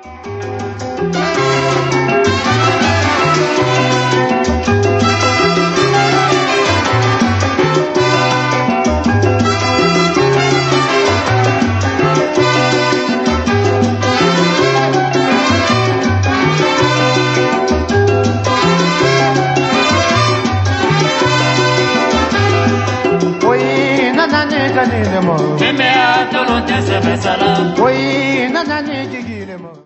Meme a tolo te se besala. Oye, nana ni jigile mo.